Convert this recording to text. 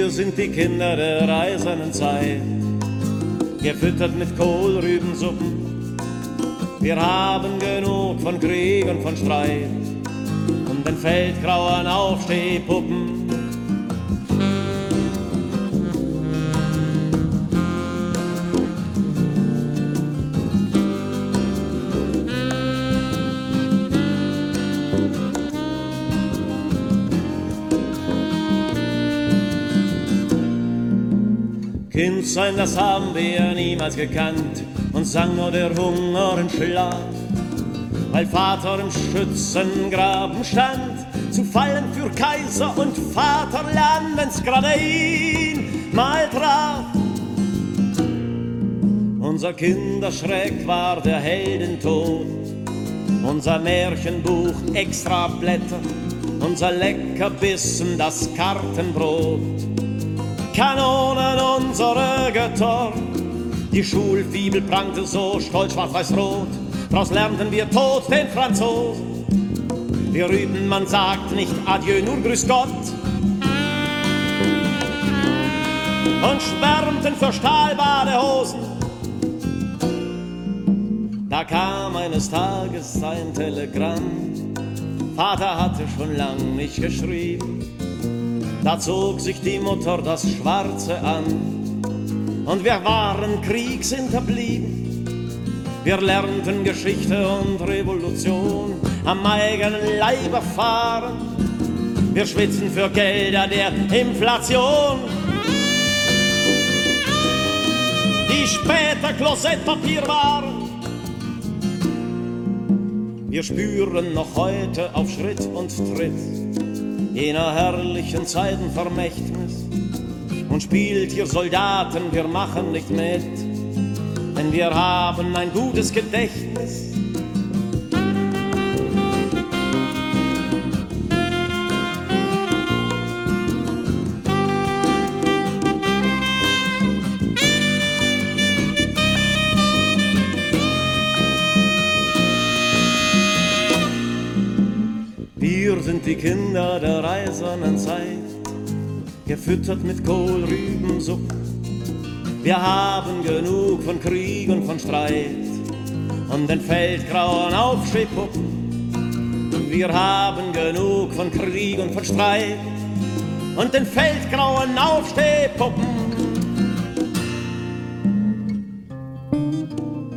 Wir sind die Kinder der eisernen Zeit, gefüttert mit Kohlrübensuppen. Wir haben genug von Krieg und von Streit und den feldgrauen Aufstehpuppen. Kind sein, das haben wir niemals gekannt und sang nur der Hunger im Schlaf, weil Vater im Schützengraben stand, zu fallen für Kaiser und Vaterland, wenn's gerade ihn mal traf. Unser Kinderschreck war der Heldentod, unser Märchenbuch extra Blätter, unser Leckerbissen das Kartenbrot. Kanonen unsere Götter, die Schulfibel prangte so stolz schwarz-weiß-rot, draus lernten wir tot den Franzosen. Wir übten, man sagt nicht Adieu, nur Grüß Gott und schwärmten für Stahlbadehosen. Da kam eines Tages ein Telegramm, Vater hatte schon lang nicht geschrieben. Da zog sich die Mutter das Schwarze an und wir waren kriegshinterblieben. Wir lernten Geschichte und Revolution am eigenen Leib erfahren. Wir schwitzen für Gelder der Inflation, die später Klosettpapier waren. Wir spüren noch heute auf Schritt und Tritt jener herrlichen Zeiten Vermächtnis und spielt ihr Soldaten, wir machen nicht mit, denn wir haben ein gutes Gedächtnis. Wir sind die Kinder der eisernen Zeit, gefüttert mit Kohlrübensuppen. Wir haben genug von Krieg und von Streit und den feldgrauen Aufstehpuppen. Wir haben genug von Krieg und von Streit und den feldgrauen Aufstehpuppen.